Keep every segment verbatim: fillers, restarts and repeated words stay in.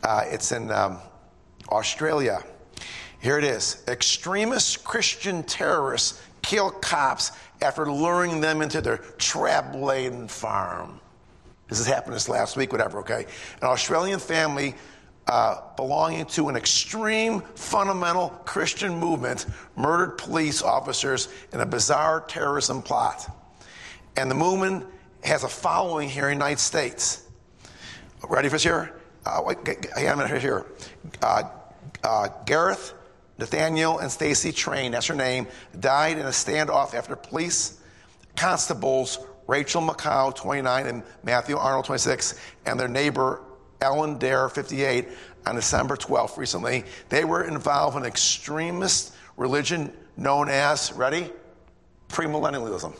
Uh, it's in um, Australia. Here it is. Extremist Christian terrorists kill cops after luring them into their trap-laden farm. This has happened this last week, whatever, okay? An Australian family uh, belonging to an extreme fundamental Christian movement murdered police officers in a bizarre terrorism plot. And the movement has a following here in the United States. Ready for this here? Uh, wait, hang on a minute here. Uh, uh, Gareth, Nathaniel, and Stacy Train, that's her name, died in a standoff after police constables Rachel Macau, twenty-nine, and Matthew Arnold, twenty-six, and their neighbor Ellen Dare, fifty-eight, on December twelfth recently. They were involved in an extremist religion known as, ready? Premillennialism.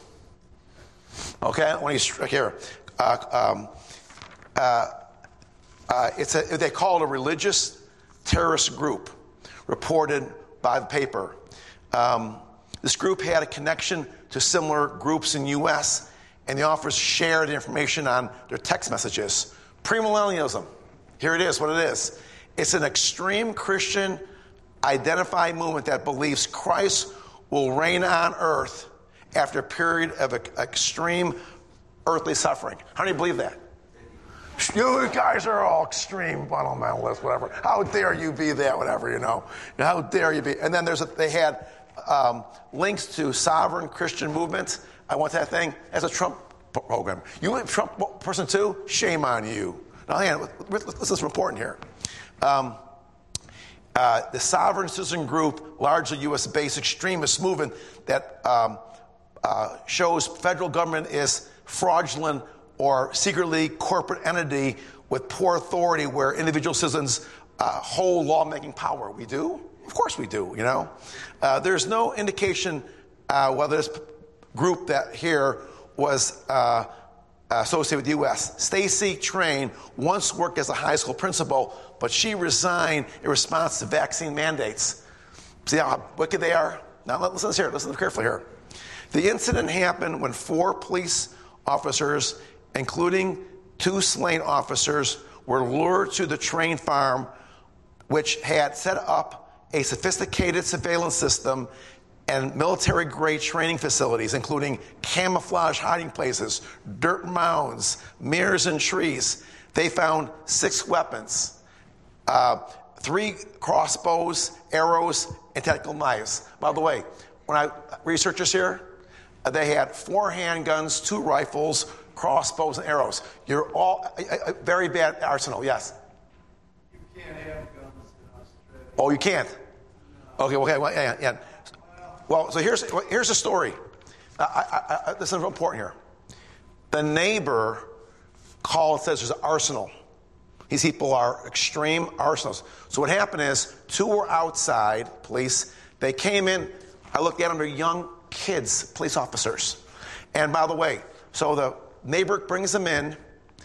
Okay, when you here, uh, um, uh, uh, it's a, they call it a religious terrorist group, reported by the paper. Um, this group had a connection to similar groups in the U S, and the authors shared information on their text messages. Premillennialism, here it is, what it is. It's an extreme Christian identified movement that believes Christ will reign on earth after a period of extreme earthly suffering. How do you believe that? You guys are all extreme fundamentalists, whatever. How dare you be that, whatever, you know. How dare you be. And then there's a, they had um, links to sovereign Christian movements. I want that thing as a Trump program. You a Trump person too? Shame on you. Now, hang on, this is important here. Um, uh, the Sovereign Citizen Group, largely U S-based extremist movement that um, uh, shows federal government is fraudulent or secretly corporate entity with poor authority where individual citizens uh, hold lawmaking power. We do? Of course we do, you know. Uh, there's no indication uh, whether this group that here was uh, associated with the U S. Stacy Train once worked as a high school principal, but she resigned in response to vaccine mandates. See how wicked they are? Now listen here, listen carefully here. The incident happened when four police officers, including two slain officers, were lured to the Train farm, which had set up a sophisticated surveillance system and military-grade training facilities, including camouflage hiding places, dirt mounds, mirrors, and trees. They found six weapons, uh, three crossbows, arrows, and tactical knives. By the way, when I researched this here, uh, they had four handguns, two rifles, crossbows, and arrows. You're all a, a very bad arsenal. Yes. You can't have guns in Australia. Oh, you can't. Okay. Okay. Well, yeah. yeah. Well, so here's here's the story. Uh, I, I, I, this is important here. The neighbor called and says there's an arsenal. These people are extreme arsenals. So what happened is two were outside, police. They came in. I looked at them. They're young kids, police officers. And by the way, so the neighbor brings them in.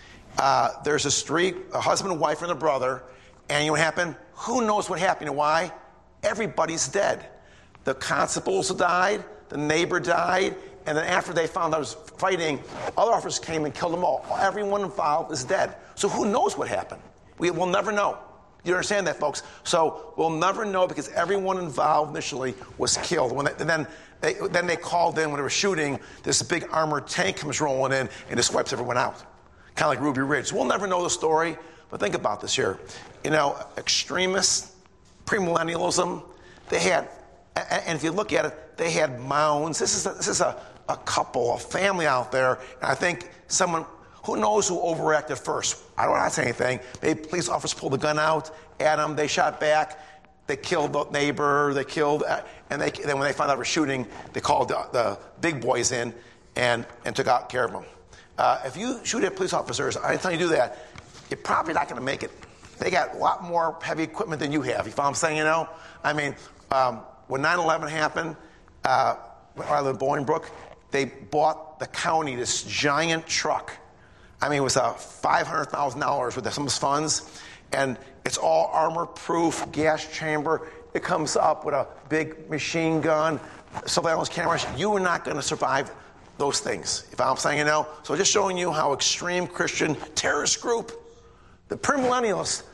Uh, there's a street, a husband and wife and a brother. And you know what happened? Who knows what happened and why? Everybody's dead. The constables died, the neighbor died, and then after they found out I was fighting, other officers came and killed them all. Everyone involved is dead. So who knows what happened? We will never know. You understand that, folks? So we'll never know because everyone involved initially was killed. When they, and then they, then they called in when they were shooting, this big armored tank comes rolling in and just wipes everyone out. Kind of like Ruby Ridge. So we'll never know the story, but think about this here. You know, extremists, premillennialism, they had, and if you look at it, they had mounds. This is a, this is a, a couple, a family out there, and I think someone, who knows who overreacted first? I don't want to say anything. Maybe police officers pulled the gun out at them. They shot back. They killed the neighbor. They killed, and they, then when they found out they were shooting, they called the, the big boys in and, and took out care of them. Uh, if you shoot at police officers, I tell you to do that, you're probably not going to make it. They got a lot more heavy equipment than you have. You follow what I'm saying? You know, I mean, um, when nine eleven happened, uh, when I lived in Bolingbrook, they bought the county this giant truck. I mean, it was uh, five hundred thousand dollars with some of those funds, and it's all armor-proof, gas chamber. It comes up with a big machine gun, surveillance cameras. You are not going to survive those things, if I'm saying, you know. So just showing you how extreme Christian terrorist group, the premillennialists,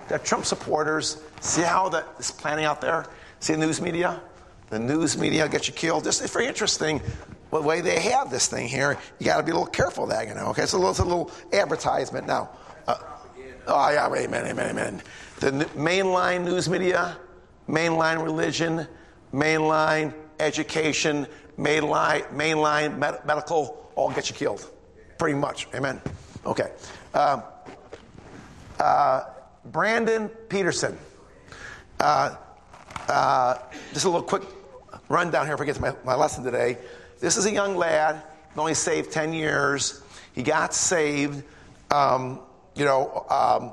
the Trump supporters, see how that is planning out there? See the news media? The news media gets you killed. This is very interesting the way they have this thing here. You got to be a little careful of that, you know. Okay, so it's a little advertisement now. Uh, oh, yeah, amen, amen, amen. The n- mainline news media, mainline religion, mainline education, mainline, mainline med- medical, all get you killed. Pretty much, amen. Okay. Uh, uh, Brandon Peterson. Uh, uh, just a little quick rundown here before I get to my, my lesson today. This is a young lad, only saved ten years. He got saved, um, you know, um,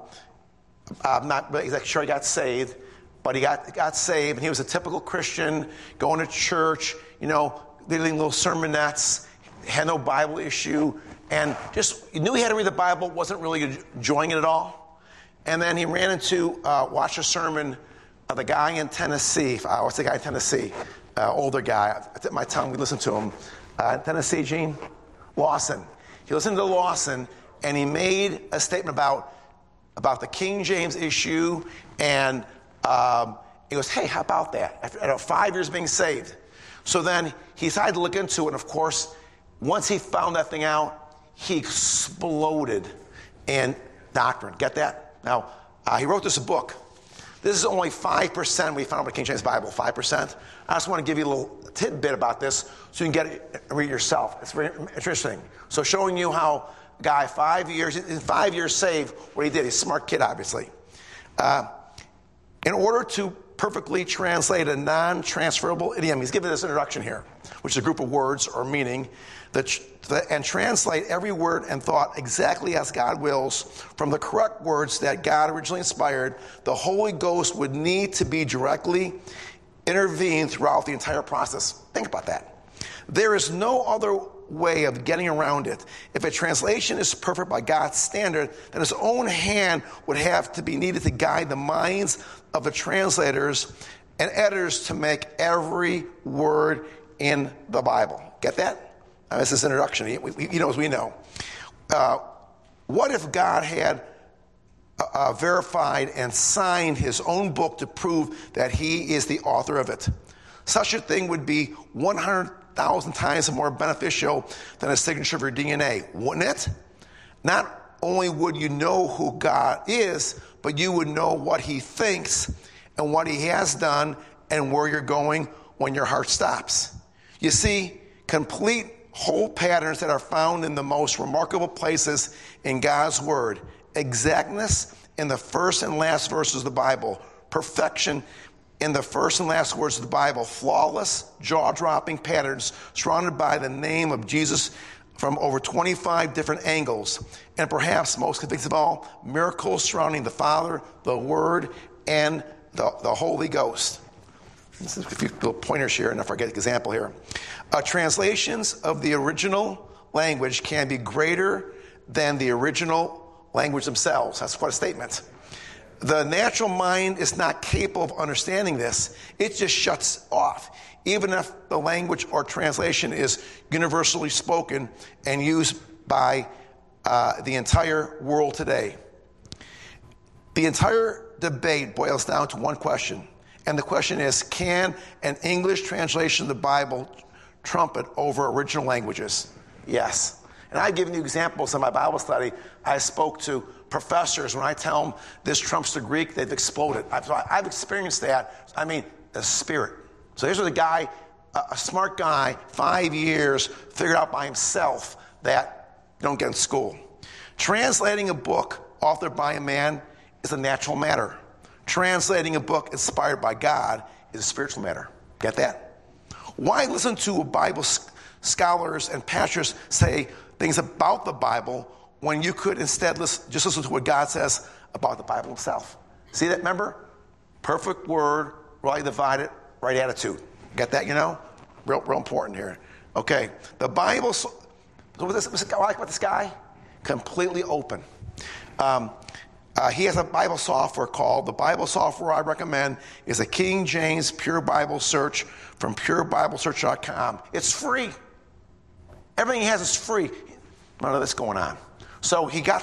I'm not exactly sure he got saved, but he got got saved, and he was a typical Christian, going to church, you know, leading little sermonettes, had no Bible issue, and just he knew he had to read the Bible, wasn't really enjoying it at all. And then he ran into, uh, watched a sermon of the guy in Tennessee. Uh, what's the guy in Tennessee? Uh, older guy. I tip my tongue, we listened to him. Uh, Tennessee, Gene? Lawson. He listened to Lawson, and he made a statement about, about the King James issue, and um, he goes, hey, how about that? After, after five years being saved. So then he decided to look into it, and of course, once he found that thing out, he exploded in doctrine. Get that? Now, uh, he wrote this book. This is only five percent we found about the King James Bible, five percent. I just want to give you a little tidbit about this so you can get it and read it yourself. It's very interesting. So showing you how a guy, five years, in five years saved, what he did. He's a smart kid, obviously. Uh, in order to perfectly translate a non-transferable idiom, he's given this introduction here, which is a group of words or meaning, that, and translate every word and thought exactly as God wills from the correct words that God originally inspired, the Holy Ghost would need to be directly intervened throughout the entire process. Think about that. There is no other way of getting around it. If a translation is perfect by God's standard, then his own hand would have to be needed to guide the minds of the translators and editors to make every word in the Bible. Get that? Now, this is introduction. He, we, he knows we know. Uh, what if God had uh, verified and signed his own book to prove that he is the author of it? Such a thing would be one hundred thousand times more beneficial than a signature of your D N A, wouldn't it? Not only would you know who God is, but you would know what he thinks and what he has done and where you're going when your heart stops. You see, complete whole patterns that are found in the most remarkable places in God's word. Exactness in the first and last verses of the Bible. Perfection in the first and last words of the Bible. Flawless, jaw-dropping patterns surrounded by the name of Jesus from over twenty-five different angles. And perhaps most convincing of all, miracles surrounding the Father, the Word, and the, the Holy Ghost. This is a few little pointers here, and I forget the example here. Uh, translations of the original language can be greater than the original language themselves. That's quite a statement. The natural mind is not capable of understanding this. It just shuts off, even if the language or translation is universally spoken and used by uh, the entire world today. The entire debate boils down to one question. And the question is, can an English translation of the Bible trump it over original languages? Yes. And I've given you examples in my Bible study. I spoke to professors. When I tell them this trumps the Greek, they've exploded. I've, I've experienced that. I mean, the spirit. So here's a guy, a smart guy, five years, figured out by himself that you don't get in school. Translating a book authored by a man is a natural matter. Translating a book inspired by God is a spiritual matter. Get that? Why listen to Bible scholars and pastors say things about the Bible when you could instead listen, just listen to what God says about the Bible himself? See that? Remember? Perfect word, rightly divided, right attitude. Get that, you know? Real, real important here. Okay. The Bible, so what this, what I like about this guy? Completely open. Um, Uh, he has a Bible software called, the Bible software I recommend is a King James Pure Bible Search from pure bible search dot com. It's free. Everything he has is free. None of this going on. So he got this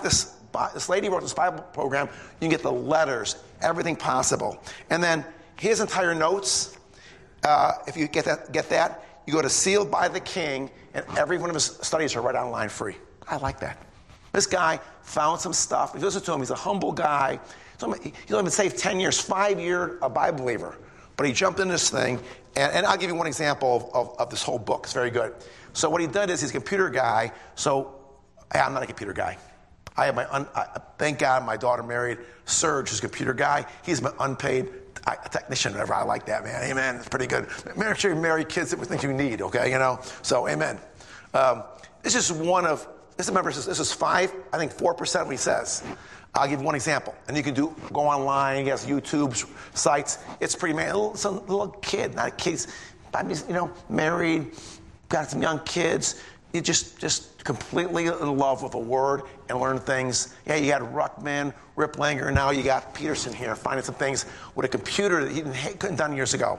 this lady wrote this Bible program. You can get the letters, everything possible. And then his entire notes, uh, if you get that, get that, you go to Sealed by the King, and every one of his studies are right online free. I like that. This guy found some stuff. If you listen to him, he's a humble guy. He's only been saved ten years, five-year a Bible believer. But he jumped in this thing, and, and I'll give you one example of, of, of this whole book. It's very good. So what he did is he's a computer guy. So hey, I'm not a computer guy. I have my un, I, thank God my daughter married Serge, who's a computer guy. He's my unpaid I, technician, whatever. I like that, man. Amen. It's pretty good. Make sure you marry kids that think you need, okay? You know? So, amen. Um, this is one of, this is, remember, this is, this is five, I think four percent what he says. I'll give you one example. And you can do go online, you have YouTube sites. It's pretty, man, it's a little kid, not a kid. You know, married, got some young kids. You just, just completely in love with the Word and learn things. Yeah, you got Ruckman, Riplanger, and now you got Peterson here finding some things with a computer that he didn't, couldn't done years ago.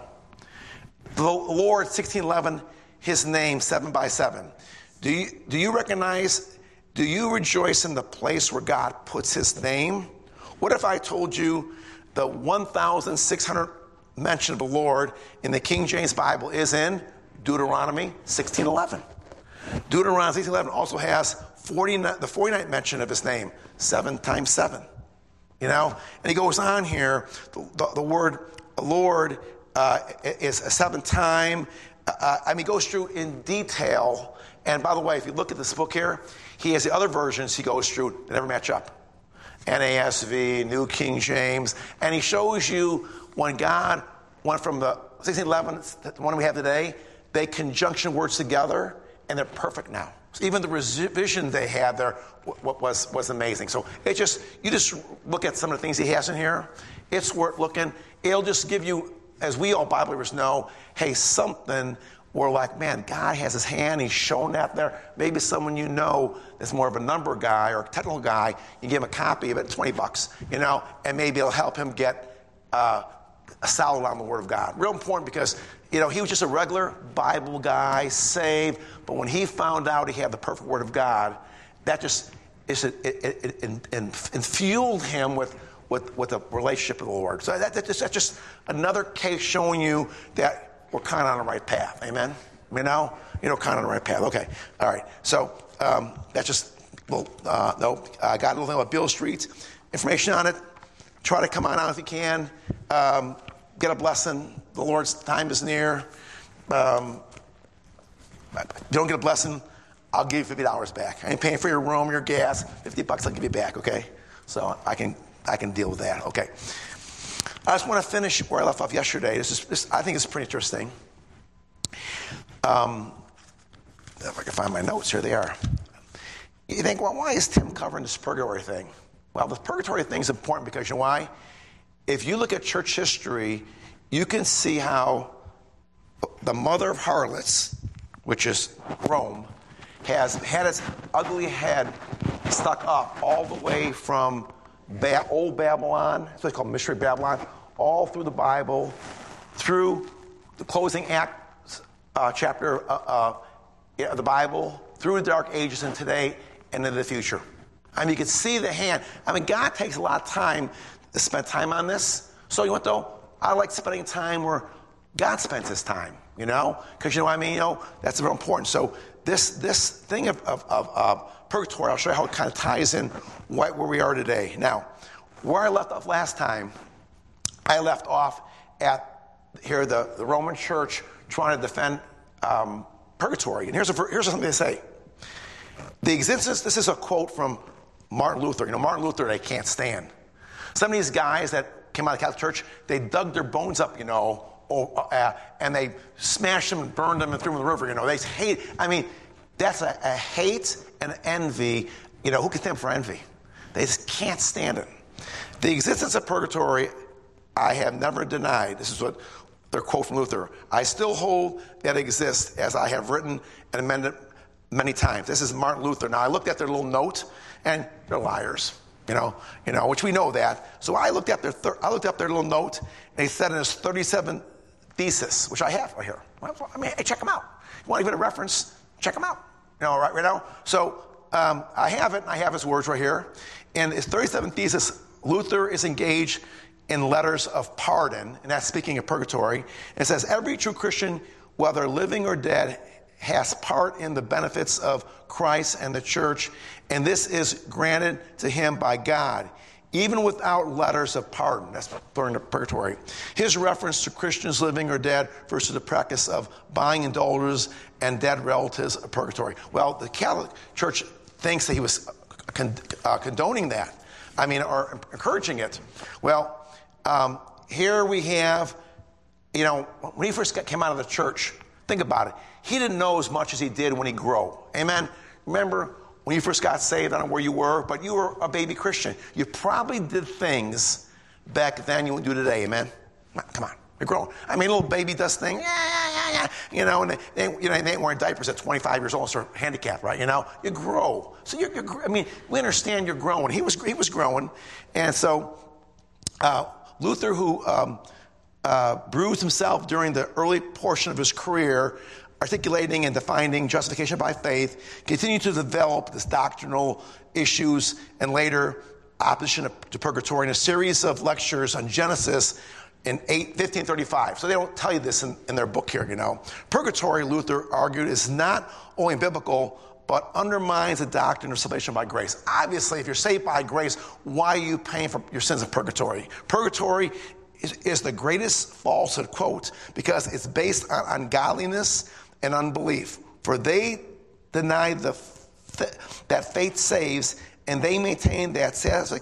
The Lord, sixteen eleven, his name, seven by seven. Do you, do you recognize, do you rejoice in the place where God puts his name? What if I told you the one thousand six hundred mention of the Lord in the King James Bible is in Deuteronomy sixteen eleven? Deuteronomy sixteen eleven also has forty-nine, the forty-ninth mention of his name, seven times seven. You know? And he goes on here, the, the, the word Lord uh, is a seven time. Uh, I mean, he goes through in detail. And by the way, if you look at this book here, he has the other versions he goes through that never match up. N A S V, New King James. And he shows you when God went from the sixteen eleven, the one we have today, they conjunction words together, and they're perfect now. So even the revision they had there was, was amazing. So it just, you just look at some of the things he has in here. It's worth looking. It'll just give you, as we all Bible believers know, hey, something where like, man, God has his hand. He's shown that there. Maybe someone you know that's more of a number guy or a technical guy, you give him a copy of it, twenty bucks, you know, and maybe it'll help him get uh, a solid on the Word of God. Real important because, you know, he was just a regular Bible guy, saved, but when he found out he had the perfect Word of God, that just it, it, it, it, it, it fueled him with, with, with a relationship with the Lord. So that, that just, that's just another case showing you that we're kind of on the right path. Amen? You know? You know, kind of on the right path. Okay. All right. So um, that's just, well, uh, no, I got a little thing about Beale Street. Information on it. Try to come on out if you can. Um, get a blessing. The Lord's time is near. Um, if you don't get a blessing, I'll give you fifty dollars back. I ain't paying for your room, your gas. fifty bucks I'll give you back, okay? So I can I can deal with that, okay? I just want to finish where I left off yesterday. This is, this, I think it's pretty interesting. Um, if I can find my notes, here they are. You think, well, why is Tim covering this purgatory thing? Well, the purgatory thing is important because you know why? If you look at church history, you can see how the mother of harlots, which is Rome, has had its ugly head stuck up all the way from ba- old Babylon, it's what's called Mystery Babylon, all through the Bible, through the closing act uh, chapter uh, uh, of the Bible, through the Dark Ages and today and into the future. I mean, you can see the hand. I mean, God takes a lot of time to spend time on this. So you want to know, I like spending time where God spends his time, you know? Because you know what I mean? You know, that's real important. So this this thing of, of, of uh, purgatory, I'll show you how it kind of ties in right where we are today. Now, where I left off last time, I left off at here the, the Roman Church trying to defend um, purgatory. And here's, a, here's something they say. The existence, this is a quote from Martin Luther. You know, Martin Luther, they can't stand. Some of these guys that came out of the Catholic Church, they dug their bones up, you know, or, uh, and they smashed them and burned them and threw them in the river, you know. They hate, I mean, that's a, a hate and envy. You know, who can stand for envy? They just can't stand it. The existence of purgatory, I have never denied. This is what their quote from Luther. I still hold that it exists, as I have written and amended many times. This is Martin Luther. Now, I looked at their little note, and they're liars. You know, you know, which we know that. So I looked at their, thir- I looked up their little note, and he said in his thirty-seven thesis, which I have right here. Well, I mean, hey, check them out. You want to give it a reference? Check them out. You know, right, right now. So um, I have it, and I have his words right here. In his thirty-seventh thesis, Luther is engaged in letters of pardon, and that's speaking of purgatory. It says, every true Christian, whether living or dead, has part in the benefits of Christ and the church, and this is granted to him by God, even without letters of pardon. That's during the purgatory. His reference to Christians living or dead versus the practice of buying indulgences and dead relatives of purgatory. Well, the Catholic Church thinks that he was con- uh, condoning that. I mean, or encouraging it. Well, um, here we have, you know, when he first got, came out of the church, think about it. He didn't know as much as he did when he grew. Amen? Remember when you first got saved, I don't know where you were, but you were a baby Christian. You probably did things back then you wouldn't do today. Amen? Come on. You're growing. I mean, a little baby does things, yeah, yeah, yeah, you know, and they, they, you know, they ain't wearing diapers at twenty-five years old, so handicapped, right? You know, you grow. So you're, you're I mean, we understand you're growing. He was, he was growing. And so uh, Luther, who um, uh, bruised himself during the early portion of his career, articulating and defining justification by faith, continued to develop this doctrinal issues and later opposition to purgatory in a series of lectures on Genesis in fifteen thirty-five. So they don't tell you this in, in their book here, you know. Purgatory, Luther argued, is not only biblical, but undermines the doctrine of salvation by grace. Obviously, if you're saved by grace, why are you paying for your sins of purgatory? Purgatory is, is the greatest falsehood, quote, because it's based on ungodliness and unbelief. For they deny the that faith saves, and they maintain that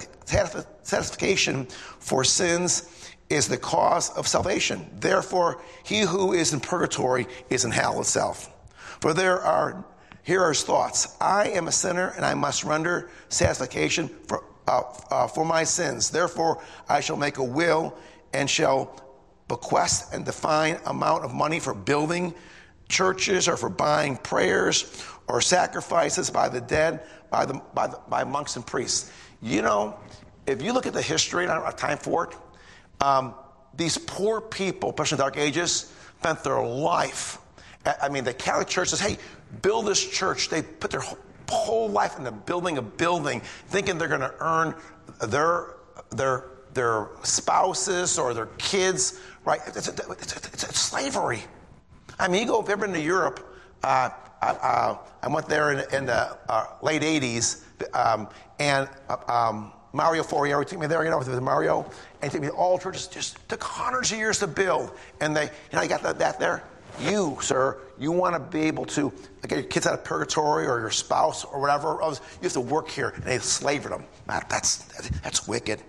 satisfaction for sins is the cause of salvation. Therefore, he who is in purgatory is in hell itself. For there are, here are his thoughts. I am a sinner, and I must render satisfaction for, uh, uh, for my sins. Therefore, I shall make a will and shall bequest and define amount of money for building churches or for buying prayers or sacrifices by the dead, by the by, the, by monks and priests. You know, if you look at the history, and I don't have time for it, um, these poor people, especially in the Dark Ages, spent their life. I mean, the Catholic Church says, hey, build this church. They put their whole, whole life into building a building, thinking they're going to earn their their their spouses or their kids, right? It's, it's, it's, it's, it's slavery. I mean, you go, if you've ever been to Europe, uh, I, uh, I went there in, in the uh, late eighties, um, and uh, um, Mario Foriero took me there, you know, with Mario, and he took me to all churches. Just took hundreds of years to build. And they, you know, you got that, that there. You, sir, you want to be able to get your kids out of purgatory or your spouse or whatever. You have to work here, and they slavered them. Man, that's, that's wicked.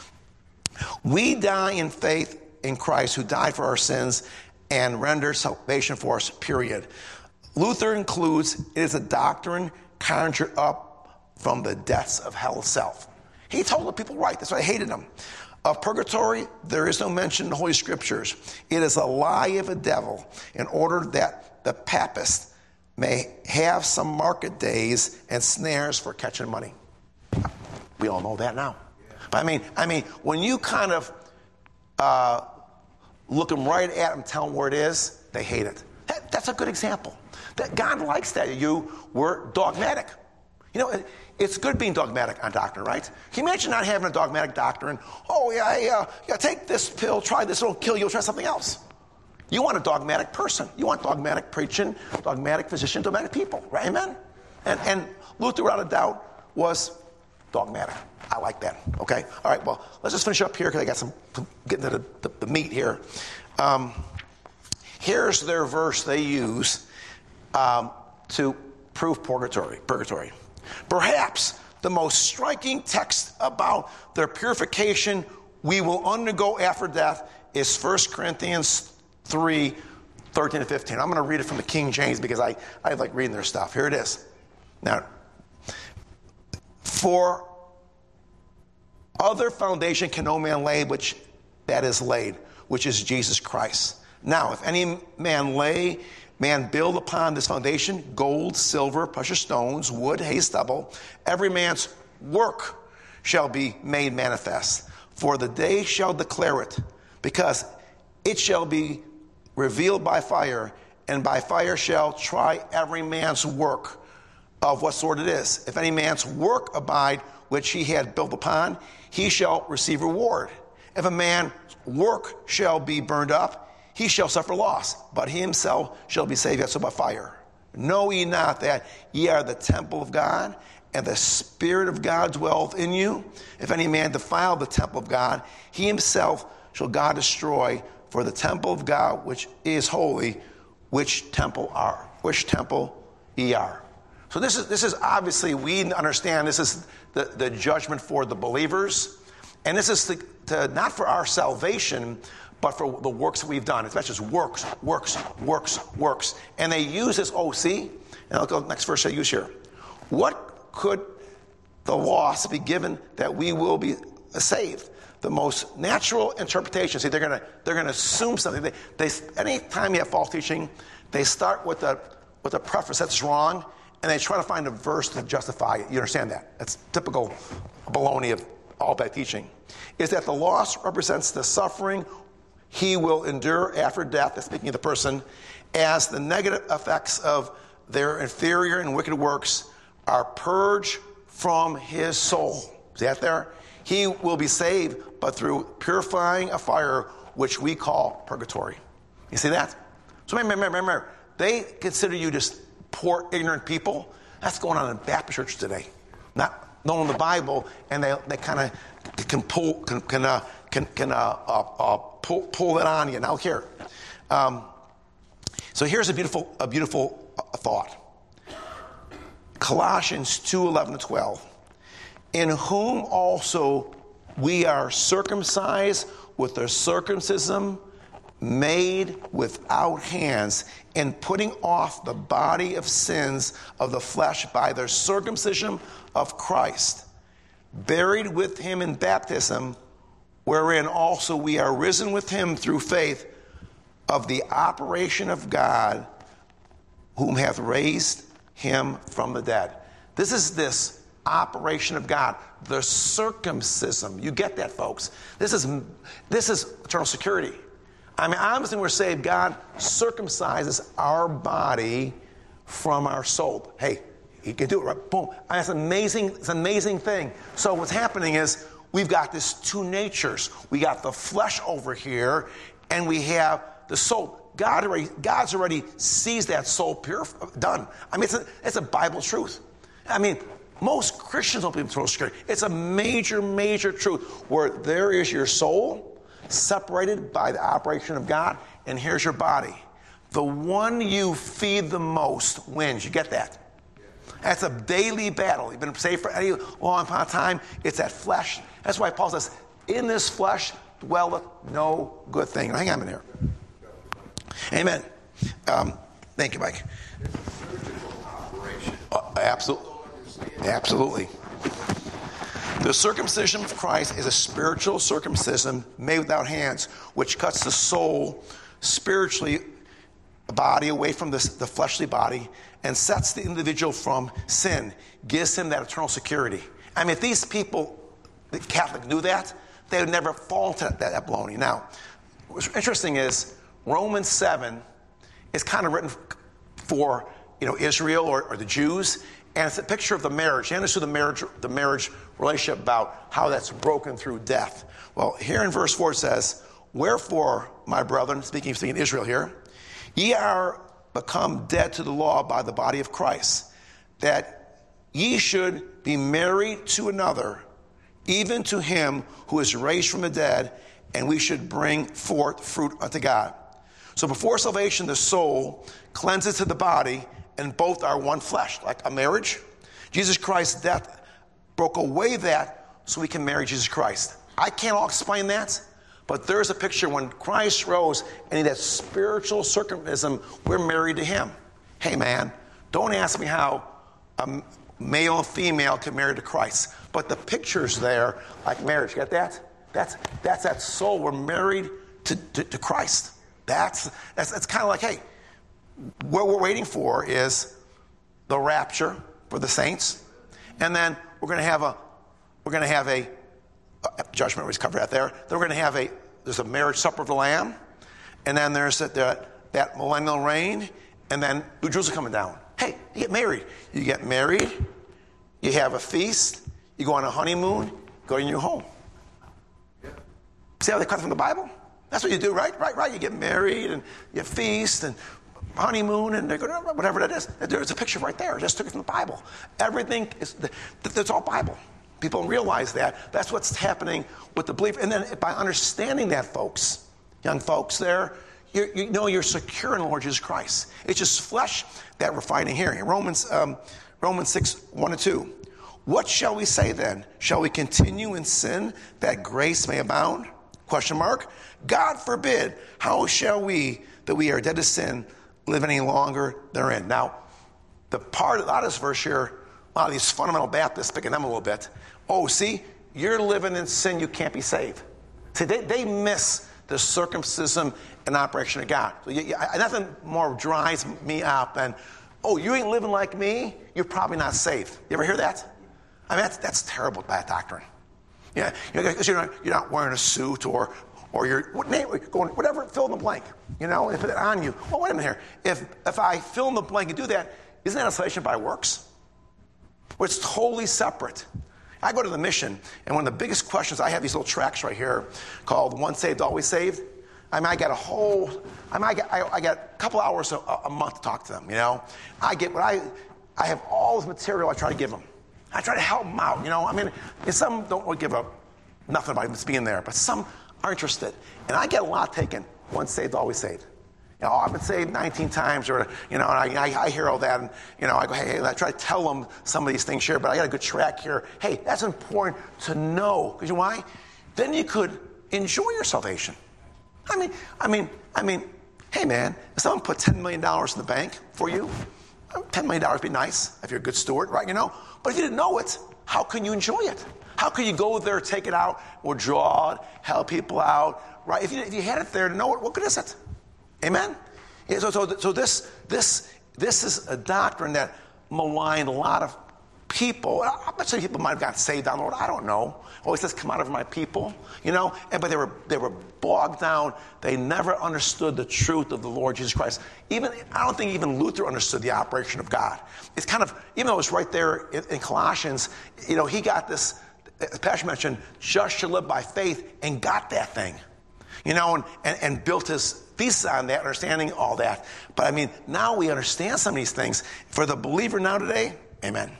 We die in faith in Christ, who died for our sins and rendered salvation for us, period. Luther includes, it is a doctrine conjured up from the depths of hell itself. He told the people right. That's why I hated him. Of purgatory, there is no mention in the Holy Scriptures. It is a lie of a devil in order that the papists may have some market days and snares for catching money. We all know that now. But I mean, I mean, when you kind of uh, look them right at them, tell them where it is, they hate it. That, that's a good example. That God likes that you were dogmatic. You know, it, it's good being dogmatic on doctrine, right? Can you imagine not having a dogmatic doctrine? Oh, yeah, yeah, yeah, take this pill, try this, it'll kill you, try something else. You want a dogmatic person. You want dogmatic preaching, dogmatic physician, dogmatic people, right? Amen? And, and Luther, without a doubt, was dogmatic. I like that, okay? All right, well, let's just finish up here because I got some, getting to the, the, the meat here. Um, here's their verse they use um, to prove purgatory. Purgatory. Perhaps the most striking text about their purification we will undergo after death is First Corinthians three, thirteen to fifteen. I'm going to read it from the King James because I, I like reading their stuff. Here it is. Now, for other foundation can no man lay which that is laid, which is Jesus Christ. Now, if any man lay, man build upon this foundation, gold, silver, precious stones, wood, hay, stubble, every man's work shall be made manifest. For the day shall declare it, because it shall be revealed by fire, and by fire shall try every man's work of what sort it is. If any man's work abide which he had built upon, he shall receive reward. If a man's work shall be burned up, he shall suffer loss, but he himself shall be saved as by fire. Know ye not that ye are the temple of God, and the Spirit of God dwelleth in you? If any man defile the temple of God, he himself shall God destroy. For the temple of God which is holy, which temple are, which temple ye are. So this is this is obviously, we understand this is the, the judgment for the believers, and this is to, to not for our salvation, but for the works that we've done. It's just works, works, works, works. And they use this O C, and I'll go to the next verse I use here. What could the loss be given that we will be saved? The most natural interpretation. See, they're gonna they're gonna assume something. They, they anytime you have false teaching, they start with a with a preface that's wrong, and they try to find a verse to justify it. You understand that? That's typical baloney of all bad teaching. Is that the loss represents the suffering he will endure after death, that's speaking of the person, as the negative effects of their inferior and wicked works are purged from his soul. See that there? He will be saved, but through purifying a fire, which we call purgatory. You see that? So remember, remember, remember, they consider you just poor, ignorant people. That's going on in Baptist church today. Not knowing the Bible, and they they kind of can pull can can uh, can, can uh, uh, uh, pull pull it on you. Now here, um, so here's a beautiful a beautiful uh, thought. Colossians two eleven to twelve. In whom also we are circumcised with a circumcision made without hands, in putting off the body of sins of the flesh by the circumcision of Christ, buried with him in baptism, wherein also we are risen with him through faith of the operation of God, whom hath raised him from the dead. This is this operation of God, the circumcision. You get that, folks? This is this is eternal security. I mean, obviously we're saved. God circumcises our body from our soul. Hey, he can do it, right? Boom. I mean, it's amazing. It's an amazing thing. So what's happening is we've got this two natures. We got the flesh over here, and we have the soul. God already, God's already sees that soul pure, done. I mean, it's a, it's a Bible truth. I mean, most Christians don't believe in eternal security. It's a major, major truth where there is your soul separated by the operation of God, and here's your body. The one you feed the most wins. You get that? That's a daily battle. You've been saved for any long amount of time. It's that flesh. That's why Paul says, in this flesh dwelleth no good thing. Now, hang on a minute here. Amen. Um, thank you, Mike. It's a surgical operation. Uh, absolutely. Absolutely. The circumcision of Christ is a spiritual circumcision made without hands, which cuts the soul spiritually body away from this, the fleshly body, and sets the individual from sin, gives him that eternal security. I mean, if these people, the Catholic, knew that, they would never fall into that, that baloney. Now, what's interesting is Romans seven is kind of written for, you know, Israel or, or the Jews, and it's a picture of the marriage. They understood the marriage, the marriage relationship, about how that's broken through death. Well, here in verse four it says, wherefore, my brethren, speaking, speaking Israel here, ye are become dead to the law by the body of Christ, that ye should be married to another, even to him who is raised from the dead, and we should bring forth fruit unto God. So before salvation, the soul cleanses to the body, and both are one flesh, like a marriage. Jesus Christ's death broke away that so we can marry Jesus Christ. I can't all explain that, but there's a picture when Christ rose and in that spiritual circumcision, we're married to him. Hey, man, don't ask me how a male and female can marry to Christ, but the picture's there like marriage. Get that? That's that's that soul. We're married to, to, to Christ. That's that's, that's kind of like, hey, what we're waiting for is the rapture for the saints, and then we're going to have a we're going to have a, a judgment. We covered that there. Then we're going to have a there's a marriage supper of the Lamb, and then there's that that, that millennial reign, and then New Jerusalem coming down. Hey, you get married. You get married, you have a feast, you go on a honeymoon, go to your home. Yep. See how they cut from the Bible? That's what you do, right? Right, right. You get married and you feast and honeymoon and whatever that is. There's a picture right there. I just took it from the Bible. Everything is, it's all Bible. People don't realize that. That's what's happening with the believer. And then by understanding that, folks, young folks there, you, you know you're secure in the Lord Jesus Christ. It's just flesh that we're fighting here. In Romans, um, Romans six, one and two. What shall we say then? Shall we continue in sin that grace may abound? Question mark. God forbid. How shall we that we are dead to sin live any longer therein? Now, the part out of this verse here, a lot of these fundamental Baptists picking them a little bit. Oh, see, you're living in sin, you can't be saved. See, they, they miss the circumcision and operation of God. So you, you, nothing more dries me up than, oh, you ain't living like me, you're probably not saved. You ever hear that? I mean, that's, that's terrible, bad doctrine. Yeah, you know, 'cause you're not, you're not wearing a suit or or you're what name, going whatever, fill in the blank. You know, and put it on you. Well, wait a minute here. If if I fill in the blank and do that, isn't that a salvation by works? Well, it's totally separate. I go to the mission, and one of the biggest questions, I have these little tracts right here called "Once Saved, Always Saved." I mean, I got a whole, I mean, I got, I, I got a couple hours a, a month to talk to them. You know, I get what I, I have all this material I try to give them. I try to help them out. You know, I mean, some don't really give up nothing about this being there, but some are interested. And I get a lot taken. Once saved, always saved. You know, I've been saved nineteen times, or, you know, and I, I, I hear all that, and, you know, I go, hey, hey, I try to tell them some of these things here, but I got a good track here. Hey, that's important to know. Because you know why? Then you could enjoy your salvation. I mean, I mean, I mean, hey, man, if someone put ten million dollars in the bank for you, ten million dollars would be nice if you're a good steward, right? You know? But if you didn't know it, how can you enjoy it? How can you go there, take it out, withdraw it, help people out, right? If you, if you had it there to know it, what good is it? Amen? Yeah, so, so, so this, this, this is a doctrine that maligned a lot of people. I bet some people might have got saved down the road. I don't know. Always says, come out of my people, you know? And, but they were, they were bogged down. They never understood the truth of the Lord Jesus Christ. Even, I don't think even Luther understood the operation of God. It's kind of, even though it's right there in, in Colossians, you know, he got this, as Pastor mentioned, just shall live by faith, and got that thing, you know, and, and, and built his thesis on that, understanding all that. But I mean, now we understand some of these things. For the believer now today, amen.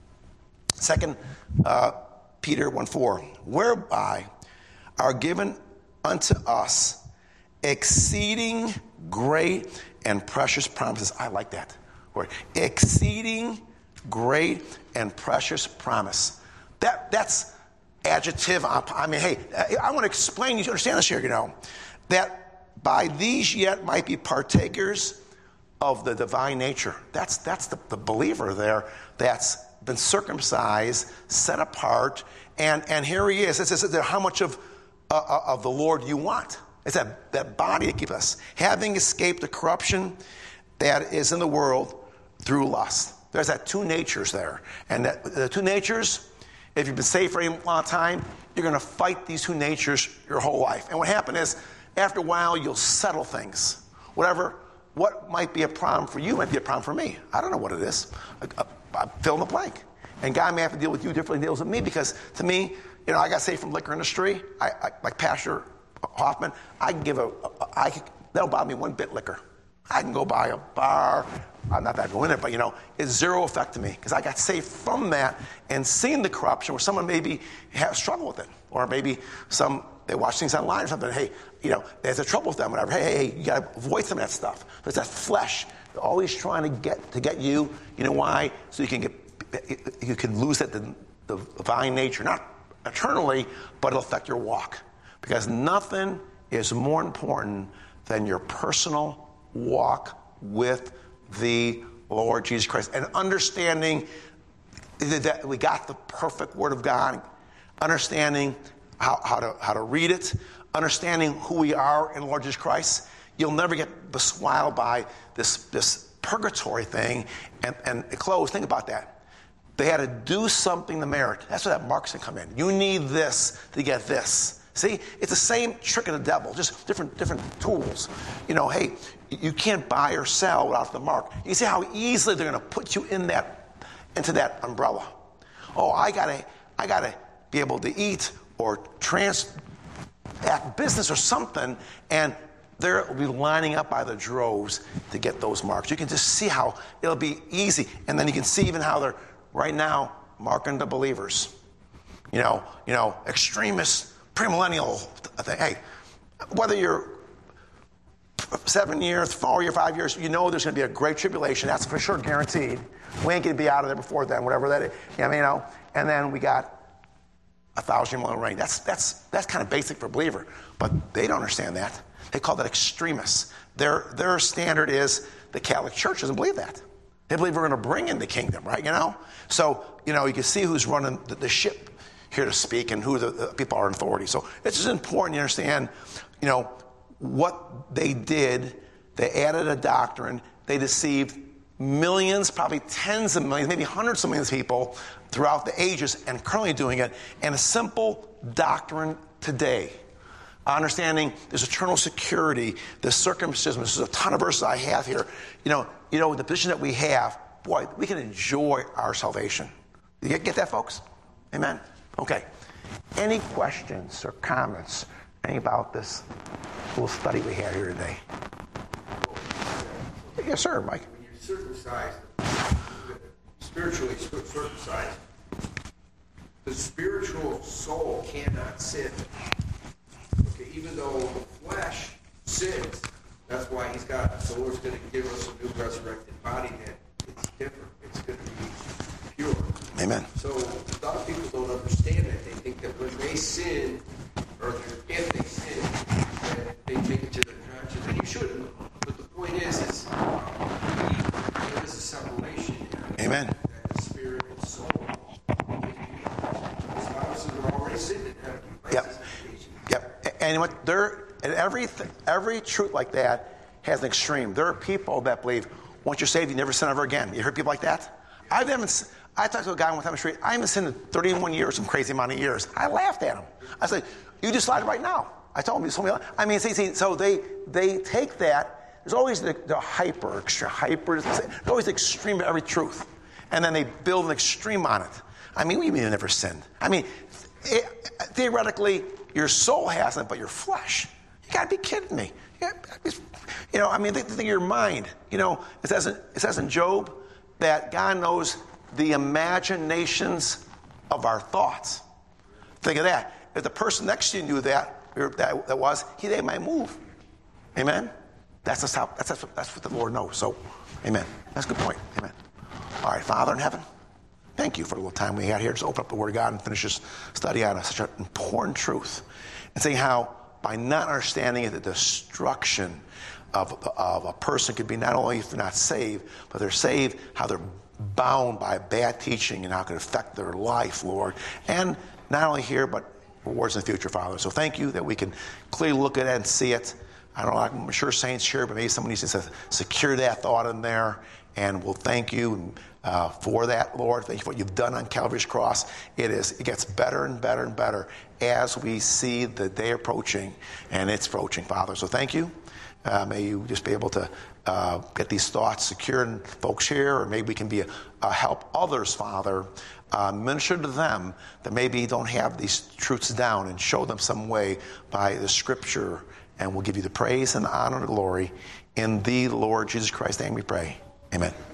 Second uh, Peter one four, whereby are given unto us exceeding great and precious promises. I like that word. Exceeding great and precious promise. That that's adjective. I mean, hey, I want to explain. You understand this here, you know, that by these yet might be partakers of the divine nature. That's that's the, the believer there. That's been circumcised, set apart, and and here he is. It says how much of uh, of the Lord you want. It's that that body to keep us, having escaped the corruption that is in the world through lust. There's that two natures there, and that, the two natures. If you've been saved for a long time, you're going to fight these two natures your whole life. And what happened is, after a while, you'll settle things. Whatever, what might be a problem for you might be a problem for me. I don't know what it is. I, I, I fill in the blank. And God may have to deal with you differently than he deals with me, because to me, you know, I got saved from liquor industry. I, I like Pastor Hoffman, I can give a, a I can, that'll bother me one bit liquor. I can go buy a bar. I'm not that going in it, but you know, it's zero effect to me because I got saved from that and seeing the corruption where someone maybe has struggle with it, or maybe some they watch things online or something. Hey, you know, there's a trouble with them, whatever. Hey, hey, hey, you got to avoid some of that stuff. There's that flesh. They're always trying to get to get you. You know why? So you can get you can lose that the, the divine nature, not eternally, but it'll affect your walk, because nothing is more important than your personal walk with the Lord Jesus Christ, and understanding that we got the perfect Word of God, understanding how, how to how to read it, understanding who we are in Lord Jesus Christ. You'll never get beswiled by this this purgatory thing and and close. Think about that. They had to do something to merit. That's where that mark's gonna come in. You need this to get this. See, it's the same trick of the devil, just different different tools. You know, hey, you can't buy or sell without the mark. You see how easily they're going to put you in that, into that umbrella. Oh, I gotta, I gotta be able to eat or transact business or something, and they'll be lining up by the droves to get those marks. You can just see how it'll be easy, and then you can see even how they're right now marking the believers. You know, you know, extremists, premillennial thing. Hey, whether you're seven years, four years, five years, you know there's going to be a great tribulation. That's for sure guaranteed. We ain't going to be out of there before then, whatever that is. I mean, you know, and then we got a thousand year millennial reign. That's that's that's kind of basic for a believer, but they don't understand that. They call that extremists. Their their standard is the Catholic Church doesn't believe that. They believe we're going to bring in the kingdom, right? You know, so you know you can see who's running the, the ship here to speak and who the, the people are in authority. So it's just important to understand, you know, what they did. They added a doctrine. They deceived millions, probably tens of millions, maybe hundreds of millions of people throughout the ages, and currently doing it. And a simple doctrine today, understanding there's eternal security, the circumcision. There's a ton of verses I have here. You know, you know, the position that we have, boy, we can enjoy our salvation. You get, get that, folks? Amen. Okay. Any questions or comments any about this little study we had here today? Yes, sir, Mike. When you're circumcised, spiritually circumcised, the spiritual soul cannot sin. Okay, even though the flesh sins, that's why he's got, the Lord's going to give us a new resurrected body that it's different. It's going to be pure. Amen. So a lot of people don't understand that. They think that when they sin, or if they sin, that they take it to their conscience, and you shouldn't. But the point is, is there is a separation here. Amen. That the spirit and soul, as long as they're already sinned in heaven. Yep. Yep. And what there, and every every truth like that has an extreme. There are people that believe once you're saved, you never sin ever again. You heard people like that? I haven't. I talked to a guy one time on the street. I haven't sinned in thirty-one years, some crazy amount of years. I laughed at him. I said, "You just lied right now." I told him, "You told me." I mean, see, see, so they they take that. There's always the, the hyper, extra hyper. There's always the extreme of every truth, and then they build an extreme on it. I mean, we mean never sinned. I mean, it, theoretically, your soul hasn't, but your flesh. You got to be kidding me. You know, I mean, think, think of your mind. You know, it says in, it says in Job that God knows the imaginations of our thoughts. Think of that. If the person next to you knew that, that, that was, he they might move. Amen? That's, just how, that's, that's, what, that's what the Lord knows. So, amen. That's a good point. Amen. All right, Father in heaven, thank you for the little time we had here. Just open up the Word of God and finish this study on such an important truth. And saying how, by not understanding it, the destruction of, of a person could be not only if they're not saved, but they're saved, how they're bound by bad teaching and how it can affect their life, Lord. And not only here, but rewards in the future, Father. So thank you that we can clearly look at it and see it. I don't know, I'm sure saints here, but maybe someone needs to secure that thought in there. And we'll thank you uh, for that, Lord. Thank you for what you've done on Calvary's cross. It is, it gets better and better and better as we see the day approaching, and it's approaching, Father. So thank you. Uh, may you just be able to uh, get these thoughts secured in folks here, or maybe we can be a, a help others, Father, uh, minister to them that maybe don't have these truths down, and show them some way by the Scripture. And we'll give you the praise and the honor and the glory in the Lord Jesus Christ's name we pray. Amen.